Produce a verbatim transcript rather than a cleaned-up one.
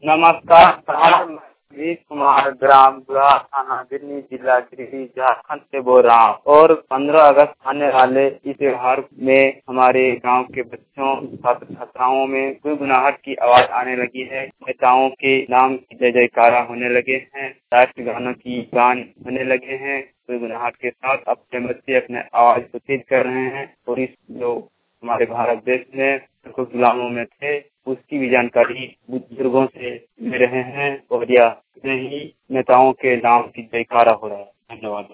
नमस्कार सर, मैं वीर कुमार ग्राम बुढ़ा थाना दिल्ली जिला गिरिडीह झारखंड से बोल रहा हूँ। और पंद्रह अगस्त आने वाले इस त्योहार में हमारे गांव के बच्चों छात्र छात्राओं में गुनगुनाहट की आवाज आने लगी है। नेताओं के नाम की जय जयकारा होने लगे हैं, राष्ट्र गानों की गान होने लगे हैं। गुनगुनाहट के साथ अपने बच्चे अपने आवाज को तेज कर रहे हैं और इस जो हमारे भारत देश में कुछ गुलामों में थे उसकी भी जानकारी बुजुर्गों से ले रहे हैं और यह नहीं नेताओं के नाम की जयकारा हो रहा है। धन्यवाद।